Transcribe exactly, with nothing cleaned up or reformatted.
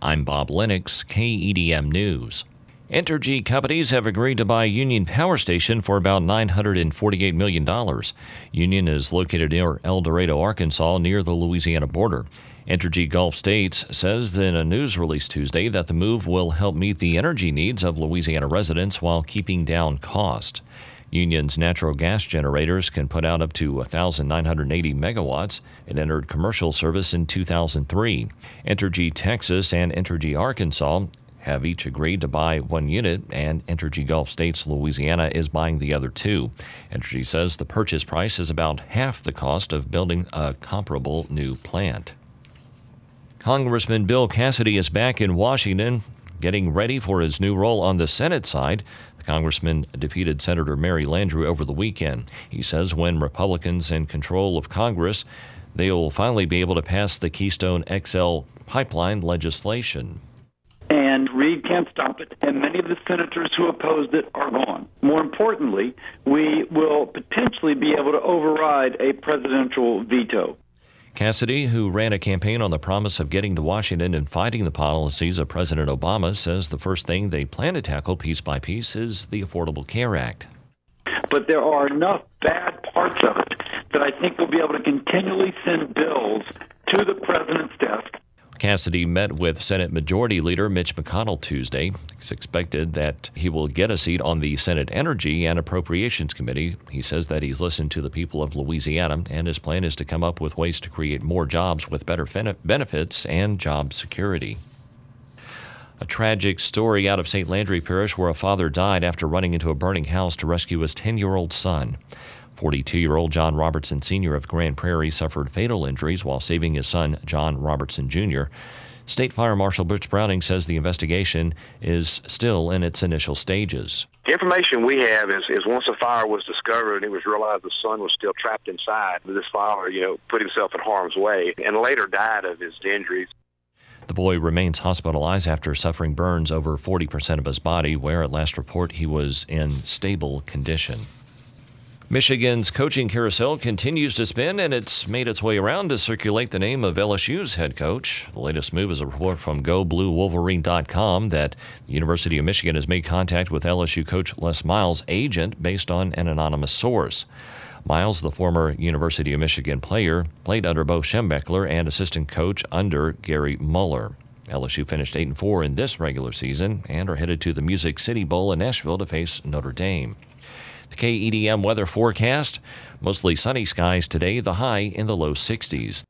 I'm Bob Lennox, K E D M News. Entergy companies have agreed to buy Union Power Station for about nine hundred forty-eight million dollars. Union is located near El Dorado, Arkansas, near the Louisiana border. Entergy Gulf States says in a news release Tuesday that the move will help meet the energy needs of Louisiana residents while keeping down cost. Union's natural gas generators can put out up to one thousand nine hundred eighty megawatts. It entered commercial service in two thousand three. Entergy Texas and Entergy Arkansas have each agreed to buy one unit, and Entergy Gulf States Louisiana is buying the other two. Entergy says the purchase price is about half the cost of building a comparable new plant. Congressman Bill Cassidy is back in Washington, getting ready for his new role on the Senate side. The congressman defeated Senator Mary Landrieu over the weekend. He says when Republicans in control of Congress, they will finally be able to pass the Keystone X L pipeline legislation. And Reid can't stop it, and many of the senators who opposed it are gone. More importantly, we will potentially be able to override a presidential veto. Cassidy, who ran a campaign on the promise of getting to Washington and fighting the policies of President Obama, says the first thing they plan to tackle piece by piece is the Affordable Care Act. But there are enough bad parts of it that I think we'll be able to continually send bills to the president's desk. Cassidy met with Senate Majority Leader Mitch McConnell Tuesday. It's expected that he will get a seat on the Senate Energy and Appropriations Committee. He says that he's listened to the people of Louisiana, and his plan is to come up with ways to create more jobs with better benefits and job security. A tragic story out of Saint Landry Parish where a father died after running into a burning house to rescue his ten-year-old son. forty-two-year-old John Robertson Senior of Grand Prairie suffered fatal injuries while saving his son, John Robertson Junior State Fire Marshal Butch Browning says the investigation is still in its initial stages. The information we have is, is once a fire was discovered, it was realized the son was still trapped inside. This fire, you know, put himself in harm's way and later died of his injuries. The boy remains hospitalized after suffering burns over forty percent of his body, where at last report he was in stable condition. Michigan's coaching carousel continues to spin, and it's made its way around to circulate the name of L S U's head coach. The latest move is a report from Go Blue Wolverine dot com that the University of Michigan has made contact with L S U coach Les Miles' agent based on an anonymous source. Miles, the former University of Michigan player, played under Bo Schembechler and assistant coach under Gary Mueller. L S U finished eight and four in this regular season and are headed to the Music City Bowl in Nashville to face Notre Dame. The K E D M weather forecast, mostly sunny skies today, the high in the low sixties.